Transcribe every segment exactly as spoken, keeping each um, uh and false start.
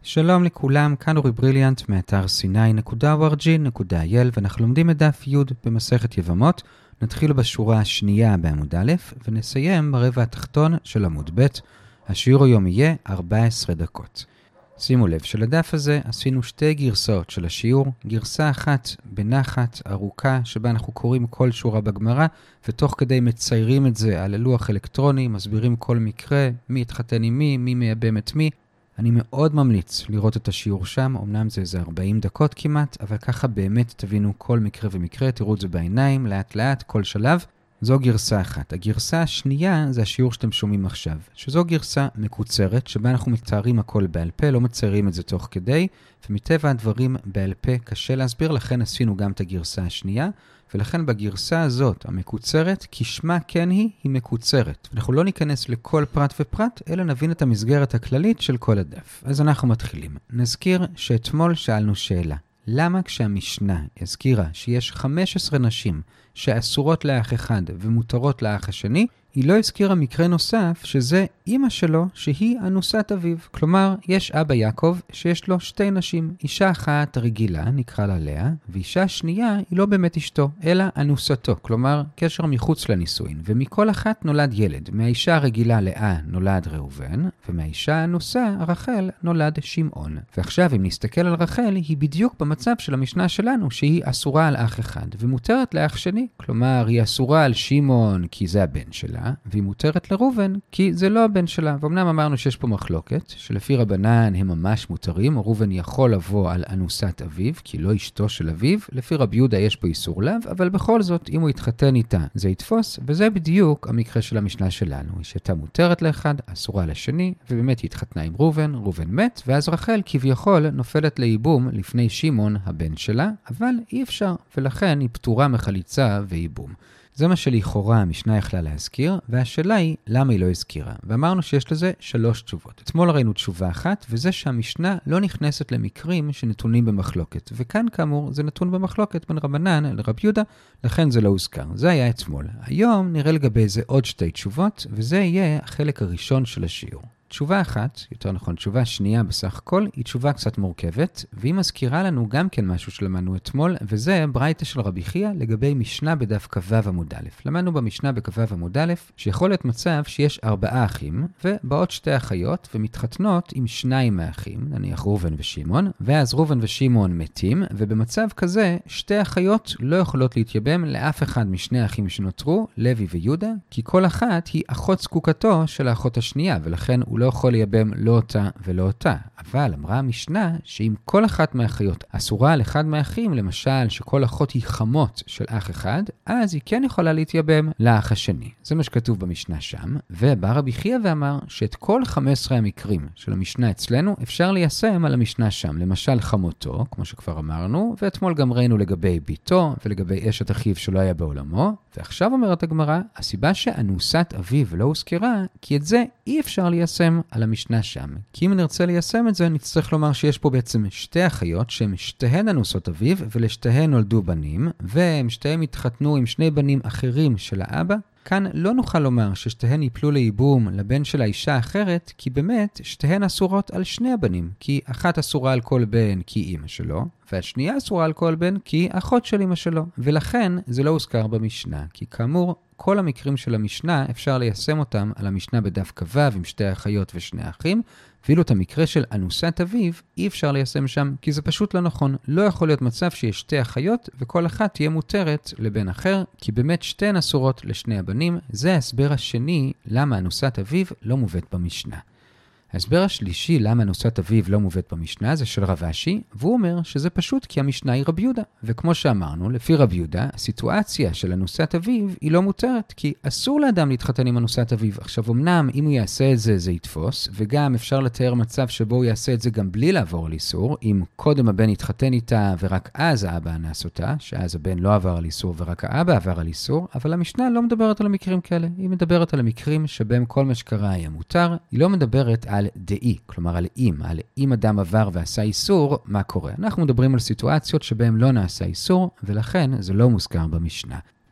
שלום לכולם, כאן אורי בריליאנט מאתר סיני נקודה או אר ג'י נקודה איי אל ואנחנו לומדים את דף י' במסכת יבמות. נתחיל בשורה השנייה בעמוד א' ונסיים ברבע התחתון של עמוד ב'. השיעור היום יהיה ארבע עשרה דקות. שימו לב שלדף הזה עשינו שתי גרסאות של השיעור, גרסה אחת בנחת ארוכה שבה אנחנו קוראים כל שורה בגמרא ותוך כדי מציירים את זה על הלוח אלקטרוני, מסבירים כל מקרה, מי התחתן עם מי, מי מייבם את מי. אני מאוד ממליץ לראות את השיעור שם, אמנם זה איזה ארבעים דקות כמעט, אבל ככה באמת תבינו כל מקרה ומקרה, תראו את זה בעיניים, לאט לאט, כל שלב. זו גרסה אחת. הגרסה השנייה זה השיעור שאתם שומעים עכשיו, שזו גרסה מקוצרת, שבה אנחנו מתארים הכל בעל פה, לא מציירים את זה תוך כדי, ומטבע הדברים בעל פה קשה להסביר, לכן עשינו גם את הגרסה השנייה, ולכן בגרסה הזאת, המקוצרת, כשמה כן היא, היא מקוצרת. אנחנו לא ניכנס לכל פרט ופרט, אלא נבין את המסגרת הכללית של כל הדף. אז אנחנו מתחילים. נזכיר שאתמול שאלנו שאלה. למה כשהמשנה הזכירה שיש חמש עשרה נשים שאסורות לאח אחד ומותרות לאח השני, היא לא הזכירה מקרה נוסף שזה אמא שלו שהיא אנוסת אביו. כלומר, יש אבא יעקב שיש לו שתי נשים. אישה אחת רגילה, נקרא לה לאה, ואישה שנייה היא לא באמת אשתו, אלא אנוסתו. כלומר, קשר מחוץ לנישואין. ומכל אחת נולד ילד. מהאישה הרגילה לאה נולד ראובן, ומהאישה האנוסה, רחל, נולד שמעון. ועכשיו, אם נסתכל על רחל, היא בדיוק במצב של המשנה שלנו, שהיא אסורה על אח אחד, ומותרת לאח שני. כלומר, היא אסורה על שמעון כי זה הבן שלה, והיא מותרת לראובן כי זה לא הבן שלה. ואומנם אמרנו שיש פה מחלוקת, שלפי רבנן הם ממש מותרים, ראובן יכול לבוא על אנוסת אביו, כי לא אשתו של אביו, לפי רבי יהודה יש פה איסור לאו, אבל בכל זאת, אם הוא יתחתן איתה, זה יתפוס, וזה בדיוק המקרה של המשנה שלנו, היא שהייתה מותרת לאחד, אסורה לשני, ובאמת היא התחתנה עם ראובן, ראובן מת, ואז רחל כביכול נופלת לייבום לפני שמעון הבן שלה, אבל אי אפשר, ולכן היא פטורה מחליצה וייבום. זה מה שלכאורה המשנה יכלה להזכיר, והשאלה היא למה היא לא הזכירה. ואמרנו שיש לזה שלוש תשובות. אתמול ראינו תשובה אחת, וזה שהמשנה לא נכנסת למקרים שנתונים במחלוקת. וכאן כאמור זה נתון במחלוקת בין רבנן לרבי יהודה, לכן זה לא הוזכר. זה היה אתמול. היום נראה לגבי זה עוד שתי תשובות, וזה יהיה החלק הראשון של השיעור. תשובה אחת, יותר נכון תשובה שנייה בסך הכל, היא תשובה קצת מורכבת, והיא מזכירה לנו גם כן משהו שלמדנו אתמול, וזה ברייתא של רבי חייא לגבי משנה בדף כ"ו עמוד א'. למדנו במשנה בכ"ו עמוד א', שיכול להיות מצב שיש ארבעה אחים, ובאות שתי אחיות, ומתחתנות עם שניים מהאחים, נניח ראובן ושמעון, ואז ראובן ושמעון מתים, ובמצב כזה שתי אחיות לא יכולות להתייבם לאף אחד משני האחים שנותרו, לוי ויהודה, כי כל אחת היא אחות זקוקתו של האחות השנייה, ולכן הוא לא יכול לייבם לא אותה ולא אותה. אבל אמרה המשנה שאם כל אחת מהאחיות אסורה על אחד מהאחים, למשל שכל אחות היא חמות של אח אחד, אז היא כן יכולה להתייבם לאח השני. זה מה שכתוב במשנה שם. ובא רבי חייא ואמר שאת כל חמישה עשר המקרים של המשנה אצלנו אפשר ליישם על המשנה שם. למשל חמותו, כמו שכבר אמרנו, ואתמול גם ראינו לגבי ביתו ולגבי אשת אחיו שלא היה בעולמו. ועכשיו אומרת הגמרא, הסיבה שאנוסת אביו לא הוזכרה, כי את זה אי אפשר ליישם על המשנה שם. כי אם נרצה ליישם את זה, נצטרך לומר שיש פה בעצם שתי אחיות שהן שתיהן אנוסות אביו, ולשתיהן נולדו בנים, והם שתיהם התחתנו עם שני בנים אחרים של האבא. כאן לא נוכל לומר ששתיהן ייפלו לייבום לבן של האישה האחרת, כי באמת שתיהן אסורות על שני הבנים, כי אחת אסורה על כל בן כי אימא שלו, והשנייה אסורה על כל בן כי אחות של אימא שלו. ולכן זה לא הוזכר במשנה, כי כאמור כל המקרים של המשנה אפשר ליישם אותם על המשנה בדף כ"ו עם שתי האחיות ושני האחים, ואילו את המקרה של אנוסת אביו אי אפשר ליישם שם, כי זה פשוט לא נכון. לא יכול להיות מצב שיש שתי אחיות וכל אחת תהיה מותרת לבן אחר, כי באמת שתיהן אסורות לשני הבנים. זה ההסבר השני למה אנוסת אביו לא מובאת במשנה. ההסבר השלישי למה אנוסת אביו לא מובאת במשנה זה של רב אשי, והוא אומר שזה פשוט כי המשנה היא רבי יהודה. וכמו שאמרנו, לפי רבי יהודה, הסיטואציה של אנוסת אביו היא לא מותרת, כי אסור לאדם להתחתן עם אנוסת אביו. עכשיו, אמנם אם הוא יעשה את זה, זה יתפוס, וגם אפשר לתאר מצב שבו הוא יעשה את זה גם בלי לעבור על איסור, אם קודם הבן יתחתן איתה ורק אז האבא אנס אותה, שאז הבן לא עבר על איסור ורק האבא עבר על איסור, אבל המשנה לא מדברת על המקרים כאלה. היא מדברת על המקרים שבהם כל מה שקרה היה מותר. היא לא מדברת על דאי, כלומר על אם, על אם אדם עבר ועשה איסור, מה קורה? אנחנו מדברים על סיטואציות שבהם לא נעשה איסור, ולכן זה לא מוזכר במשנה.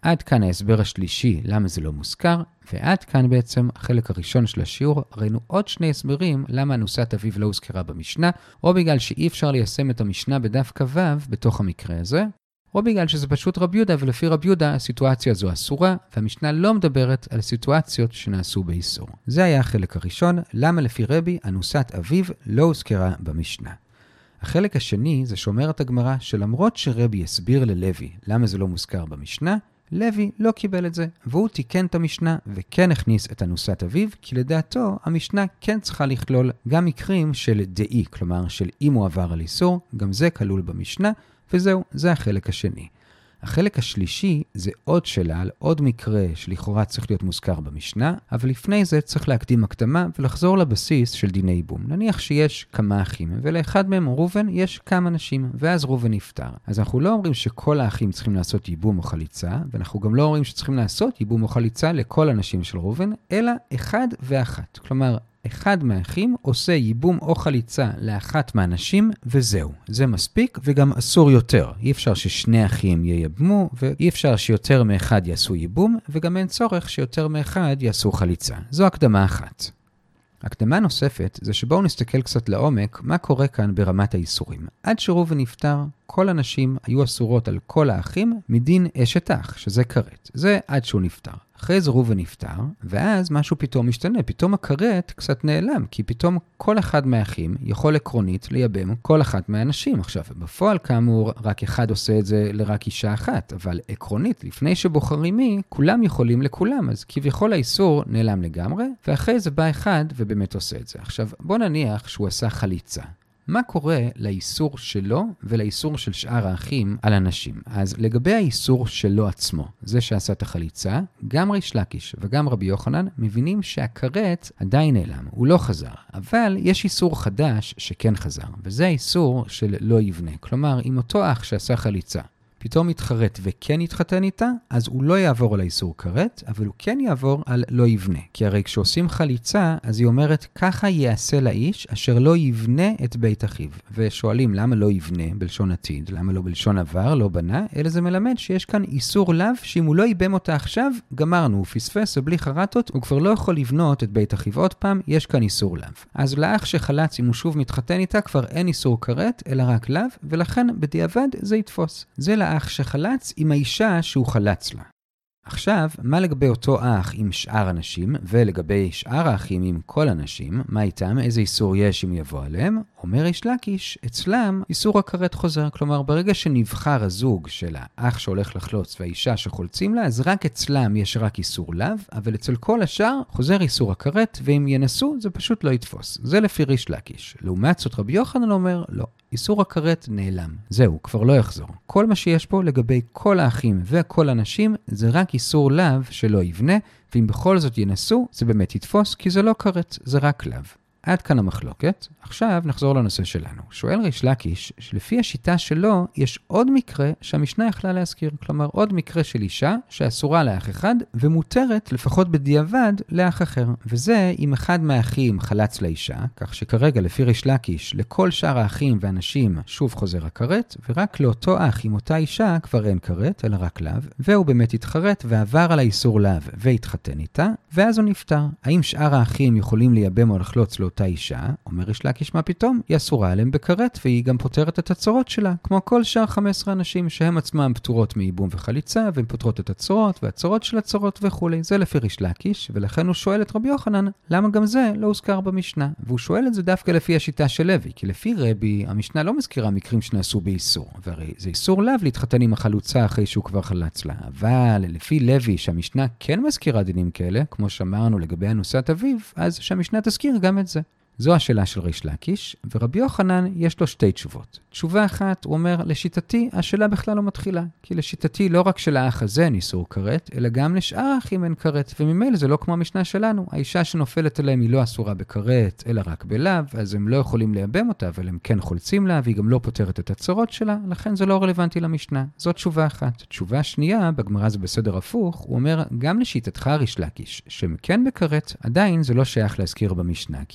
עד כאן ההסבר השלישי למה זה לא מוזכר, ועד כאן בעצם החלק הראשון של השיעור. ראינו עוד שני הסברים למה אנוסת אביו לא הוזכרה במשנה, או בגלל שאי אפשר ליישם את המשנה בדף כ"ו בתוך המקרה הזה, או בגלל שזה פשוט רבי יהודה, ולפי רבי יהודה הסיטואציה הזו אסורה, והמשנה לא מדברת על סיטואציות שנעשו באיסור. זה היה החלק הראשון, למה לפי רבי אנוסת אביו לא הוזכרה במשנה. החלק השני זה שאומרת הגמרא שלמרות שרבי הסביר ללוי למה זה לא מוזכר במשנה, לוי לא קיבל את זה, והוא תיקן את המשנה וכן הכניס את אנוסת אביו, כי לדעתו המשנה כן צריכה לכלול גם מקרים של דאי, כלומר של אם הוא עבר על איסור, גם זה כלול במשנה, וזהו, זה החלק השני. החלק השלישי זה עוד שאלה על עוד מקרה שלכאורה צריך להיות מוזכר במשנה, אבל לפני זה צריך להקדים הקדמה ולחזור לבסיס של דיני ייבום. נניח שיש כמה אחים, ולאחד מהם ראובן יש כמה נשים, ואז ראובן נפטר. אז אנחנו לא אומרים שכל האחים צריכים לעשות ייבום או חליצה, ואנחנו גם לא אומרים שצריכים לעשות ייבום או חליצה לכל הנשים של ראובן, אלא אחד ואחת. כלומר, אחד מהאחים עושה ייבום או חליצה לאחת מהנשים, וזהו. זה מספיק וגם אסור יותר. אי אפשר ששני אחים ייבמו, ואי אפשר שיותר מאחד יעשו ייבום, וגם אין צורך שיותר מאחד יעשו חליצה. זו הקדמה אחת. הקדמה נוספת זה שבואו נסתכל קצת לעומק מה קורה כאן ברמת האיסורים. עד שראובן נפטר, כל הנשים היו אסורות על כל האחים מדין אשת אח, שזה כרת. זה עד שהוא נפטר. אחרי זה ראובן נפטר, ואז משהו פתאום משתנה. פתאום הכרת קצת נעלם, כי פתאום כל אחד מהאחים יכול עקרונית לייבם כל אחת מהאנשים. עכשיו, בפועל כאמור, רק אחד עושה את זה לרק אישה אחת, אבל עקרונית, לפני שבוחרים מי, כולם יכולים לכולם, אז כביכול האיסור נעלם לגמרי, ואחרי זה בא אחד ובאמת עושה את זה. עכשיו, בוא נניח שהוא עשה חליצה. מה קורה לאיסור שלו ולאיסור של שאר האחים על הנשים? אז לגבי האיסור שלו עצמו, זה שעשה את החליצה, גם ריש לקיש וגם רבי יוחנן מבינים שהכרת עדיין נעלם, הוא לא חזר. אבל יש איסור חדש שכן חזר, וזה האיסור של לא יבנה. כלומר, אם אותו אח שעשה חליצה פתאום יתחרט וכן יתחתן איתה, אז הוא לא יעבור על האיסור כרת, אבל הוא כן יעבור על לא יבנה. כי הרי כשעושים חליצה, אז היא אומרת, ככה יעשה לאיש אשר לא יבנה את בית אחיו. ושואלים, למה לא יבנה בלשון עתיד? למה לא בלשון עבר, לא בנה? אלא זה מלמד שיש כאן איסור לאו, שאם הוא לא ייבם אותה עכשיו, גמרנו, הוא פספס ובלי חרטות, הוא כבר לא יכול לבנות את בית אחיו. עוד פעם, יש כאן איסור לאו. אז לאח שחלץ, אם הוא שוב מתחתן איתה, כבר אין איסור כרת, אלא רק לאו, ולכן בדיעבד זה יתפוס. זה לאח שחלץ עם האישה שהוא חלץ לה. עכשיו, מה לגבי אותו אח עם שאר הנשים, ולגבי שאר האחים עם כל הנשים, מה איתם, איזה איסור יש אם יבוא עליהם? אומר ריש לקיש, אצלם איסור הכרת חוזר. כלומר, ברגע שנבחר הזוג של האח שהולך לחלוץ והאישה שחולצים לה, אז רק אצלם יש רק איסור לאו, אבל אצל כל השאר חוזר איסור הכרת, ואם ינסו, זה פשוט לא יתפוס. זה לפי ריש לקיש. לעומת זאת רבי יוחנן אומר, לא. איסור הכרת נעלם. זהו, כבר לא יחזור. כל מה שיש פה לגבי כל האחים וכל הנשים, זה רק איסור לאו שלא יבנה, ואם בכל זאת ינסו, זה באמת יתפוס, כי זה לא כרת, זה רק לאו. עד כאן המחלוקת. עכשיו נחזור לנושא שלנו. שואל ריש לקיש, שלפי השיטה שלו, יש עוד מקרה שהמשנה יכלה להזכיר. כלומר, עוד מקרה של אישה שאסורה לאח אחד, ומותרת לפחות בדיעבד לאח אחר. וזה אם אחד מהאחים חלץ לאישה, כך שכרגע לפי ריש לקיש, לכל שאר האחים והנשים שוב חוזר הכרת, ורק לאותו אח עם אותה אישה כבר אין כרת, אלא רק לאו, והוא באמת התחרט ועבר על האיסור לאו והתחתן איתה, ואז הוא נפטר. האם שאר האחים יכולים לייבם או לחלוץ לאותה אישה? אומר ריש לקיש, מה פתאום? היא אסורה עליהם בכרת, והיא גם פותרת את הצורות שלה, כמו כל שאר חמש עשרה אנשים שהם עצמם פטורות מייבום וחליצה, והן פותרות את הצורות והצורות של הצורות וכו'. זה לפי ריש לקיש, ולכן הוא שואל את רבי יוחנן, למה גם זה לא הוזכר במשנה? והוא שואל את זה דווקא לפי השיטה של לוי, כי לפי רבי, המשנה לא מזכירה מקרים שנעשו באיסור, והרי זה איסור לאו להתחתן עם החלוצה אחרי שהוא כבר חלץ לה. אבל לפי לוי, שהמשנה כן מזכירה דינים כאלה, כמו שאמרנו לגבי אנוסת אביו, אז שהמשנה תזכיר גם את זה. זו השאלה של ריש לקיש, ורבי יוחנן יש לו שתי תשובות. תשובה אחת, הוא אומר, לשיטתי, השאלה בכלל לא מתחילה. כי לשיטתי לא רק של האח הזה אין איסור כרת, אלא גם לשאר האחים אין כרת, וממילא זה לא כמו המשנה שלנו. האישה שנופלת עליהם היא לא אסורה בכרת, אלא רק בלאו, אז הם לא יכולים לייבם אותה, אבל הם כן חולצים לה, והיא גם לא פותרת את הצורות שלה, לכן זה לא רלוונטי למשנה. זאת תשובה אחת. תשובה שנייה, בגמרא זה בסדר הפוך, הוא אומר, גם לשיטתך ריש לקיש, שהם כן בכרת, עדיין זה לא שייך להזכיר במשנה, כי כשהמשנה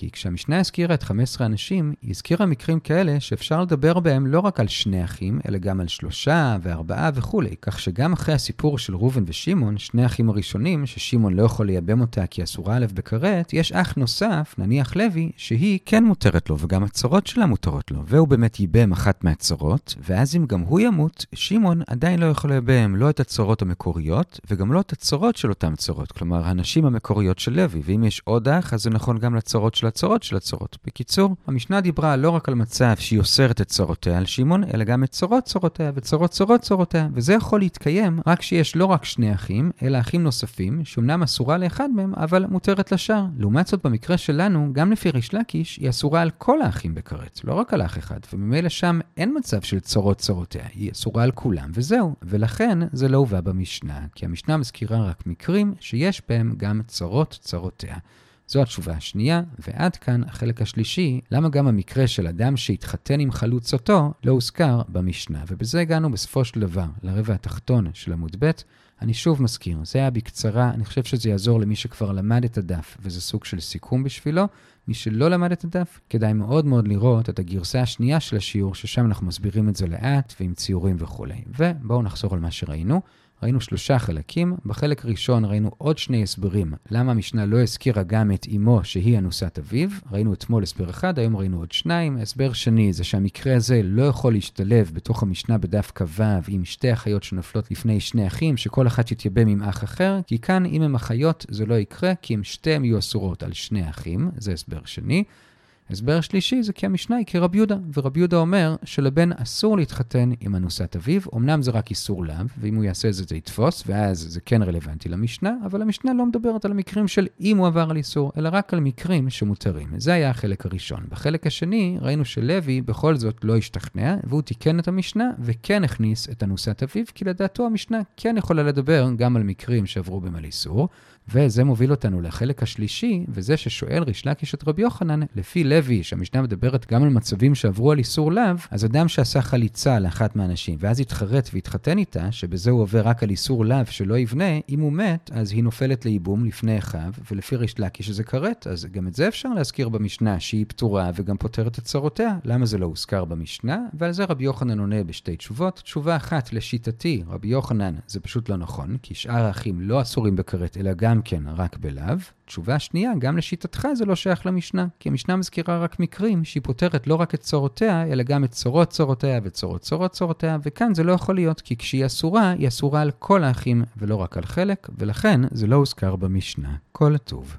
כשהמשנה הזכירה את חמישה עשר אנשים, היא הזכירה מקרים כאלה שאפשר לדבר בהם לא רק על שני אחים, אלא גם על שלושה וארבעה וכו'. כך שגם אחרי הסיפור של ראובן ושמעון, שני אחים הראשונים, ששמעון לא יכול לייבם אותה כי אסורה עליו בכרת, יש אח נוסף, נניח לוי, שהיא כן מותרת לו, וגם הצרות שלה מותרות לו. והוא באמת ייבם אחת מהצרות, ואז אם גם הוא ימות, שמעון עדיין לא יכול לייבם לא את הצרות המקוריות, וגם לא את הצרות של אותם צרות. כלומר, הנשים המקוריות של לוי. ואם יש עוד אח, אז זה נכון גם לצרות של הצרות של הצרות. בקיצור, המשנה דיברה לא רק על מצב שהיא אוסרת את צרותיה על שמעון, אלא גם את צרות צרותיה וצרות צרות צרותיה. וזה יכול להתקיים רק שיש לא רק שני אחים, אלא אחים נוספים, שאומנם אסורה לאחד מהם, אבל מותרת לשאר. לעומת זאת, במקרה שלנו, גם לפי ריש לקיש, היא אסורה על כל האחים בכרת, לא רק על אח אחד. וממילא שם אין מצב של צרות צרותיה, היא אסורה על כולם, וזהו. ולכן זה לא הובא במשנה, כי המשנה מזכירה רק מקרים שיש בהם גם צרות צרותיה. זו התשובה השנייה, ועד כאן החלק השלישי, למה גם המקרה של אדם שהתחתן עם חלוצתו לא הוזכר במשנה. ובזה הגענו בסופו של דבר לרבע התחתון של עמוד ב'. אני שוב מזכיר, זה היה בקצרה, אני חושב שזה יעזור למי שכבר למד את הדף, וזה סוג של סיכום בשבילו. מי שלא למד את הדף, כדאי מאוד מאוד לראות את הגרסה השנייה של השיעור, ששם אנחנו מסבירים את זה לאט ועם ציורים וכו'. ובואו נחזור על מה שראינו. ראינו שלושה חלקים. בחלק ראשון ראינו עוד שני הסברים למה המשנה לא הזכירה גם את אמו שהיא אנוסת אביו. ראינו אתמול הסבר אחד, היום ראינו עוד שניים. הסבר שני זה שהמקרה הזה לא יכול להשתלב בתוך המשנה בדף כ"ו עם שתי אחיות שנופלות לפני שני אחים, שכל אחת יתייבם עם אח אחר, כי כאן אם הם אחיות זה לא יקרה, כי הם שתיהם יהיו אסורות על שני אחים. זה הסבר שני. הסבר שלישי זה כי המשנה היא כרבי יהודה, ורבי יהודה אומר שלבן אסור להתחתן עם אנוסת אביו, אמנם זה רק איסור לאו, ואם הוא יעשה את זה זה יתפוס, ואז זה כן רלוונטי למשנה, אבל המשנה לא מדברת על המקרים של אם הוא עבר על איסור, אלא רק על מקרים שמותרים. זה היה החלק הראשון. בחלק השני ראינו שלוי בכל זאת לא השתכנע, והוא תיקן את המשנה, וכן הכניס את אנוסת אביו, כי לדעתו המשנה כן יכולה לדבר גם על מקרים שעברו בהם על איסור, וזה מוביל אותנו לחלק השלישי, וזה ששואל ריש לקיש את רבי יוחנן, לפי לוי, שהמשנה מדברת גם על מצבים שעברו על איסור לאו, אז אדם שעשה חליצה לאחת מהאנשים, ואז התחרט והתחתן איתה, שבזה הוא עובר רק על איסור לאו שלא יבנה, אם הוא מת, אז היא נופלת לאיבום לפני אחיו, ולפי ריש לקיש שזה כרת, אז גם את זה אפשר להזכיר במשנה, שהיא פטורה וגם פותרת את צרותיה. למה זה לא הוזכר במשנה? ועל זה רבי יוחנן עונה בשתי תשובות. תשובה אחת, לשיטתי, רבי יוחנן, זה פשוט לא נכון, כי שאר האחים לא אסורים בכרת, אלא גם כן רק בלאו. תשובה שנייה, גם לשיטתך זה לא שייך למשנה, כי המשנה מזכירה רק מקרים שהיא פותרת לא רק את צורותיה, אלא גם את צורות צורותיה וצורות צורות צורותיה, וכאן זה לא יכול להיות, כי כשהיא אסורה, היא אסורה על כל האחים ולא רק על חלק, ולכן זה לא הוזכר במשנה. כל טוב.